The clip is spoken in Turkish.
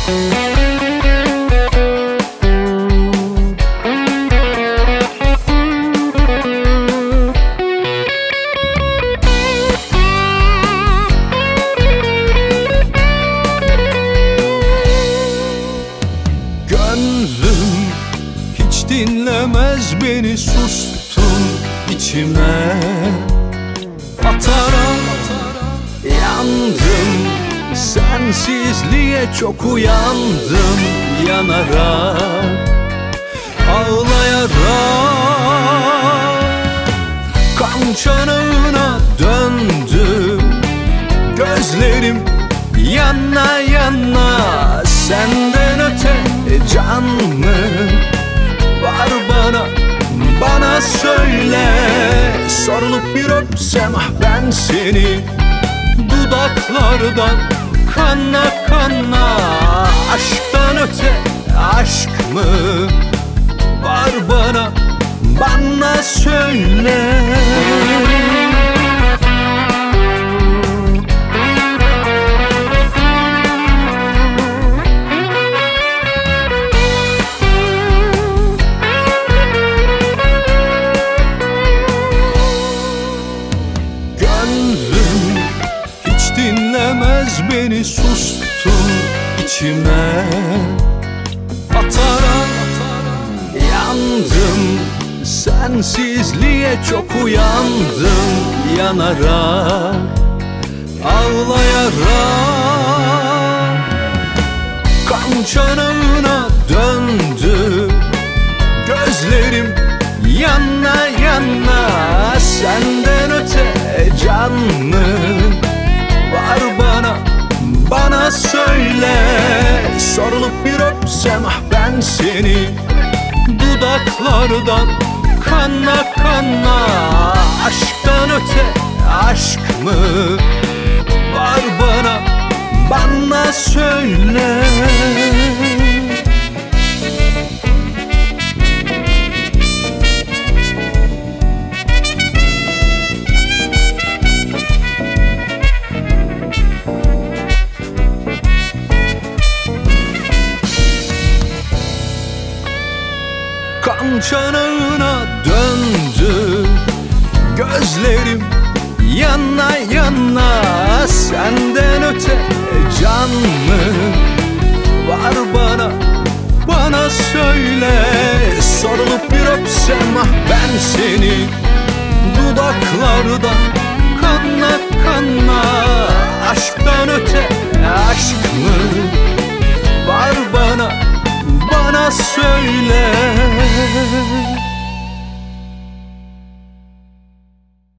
Gönlüm hiç dinlemez beni, sustum içime atarak yandım. Sensizliğe çok uyandım, yanarak, ağlayarak. Kan çanağına döndüm, gözlerim yana yana. Senden öte can mı var bana söyle. Sarılıp bir öpsem ben seni, dudaklardan kana kana. Aşktan öte aşk mı var bana söyle. Gönlüm hiç dinlemez beni, sustum içime atarak yandım. Sensizliğe çok uyandım, yanarak, ağlayarak. Kan çanağına döndü, gözlerim yana yana. Senden öte can mı var bana söyle. Sarılıp bir öpsem ben seni, dudaklardan kana kana. Aşktan öte aşk mı var bana söyle. Kan çanağına döndü, gözlerim yana yana. Senden öte can mı var bana söyle. Sarılıp bir öpsem ben seni, dudaklardan kana kana. Aşktan öte aşk mı var bana söyle.